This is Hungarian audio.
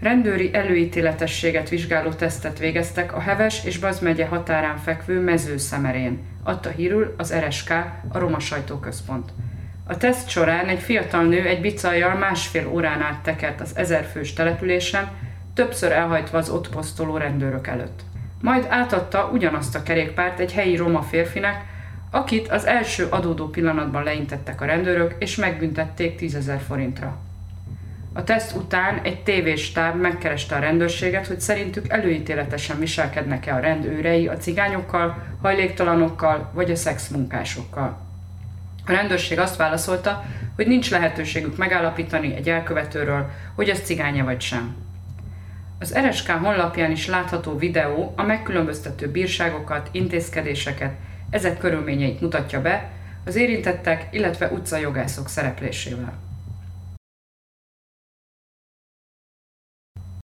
Rendőri előítéletességet vizsgáló tesztet végeztek a Heves és Baz megye határán fekvő Mezőszemerén, adta hírül az RSK, a Roma Sajtóközpont. A teszt során egy fiatal nő egy bicajjal 1,5 órán át tekert az 1000 fős településen, többször elhajtva az ott posztoló rendőrök előtt. Majd átadta ugyanazt a kerékpárt egy helyi roma férfinek, akit az első adódó pillanatban leintettek a rendőrök és megbüntették 10 000 forintra. A teszt után egy tévéstáb megkereste a rendőrséget, hogy szerintük előítéletesen viselkednek-e a rendőrei a cigányokkal, hajléktalanokkal vagy a szexmunkásokkal. A rendőrség azt válaszolta, hogy nincs lehetőségük megállapítani egy elkövetőről, hogy ez cigánya vagy sem. Az RSK honlapján is látható videó a megkülönböztető bírságokat, intézkedéseket, ezek körülményeit mutatja be az érintettek, illetve utcajogászok szereplésével.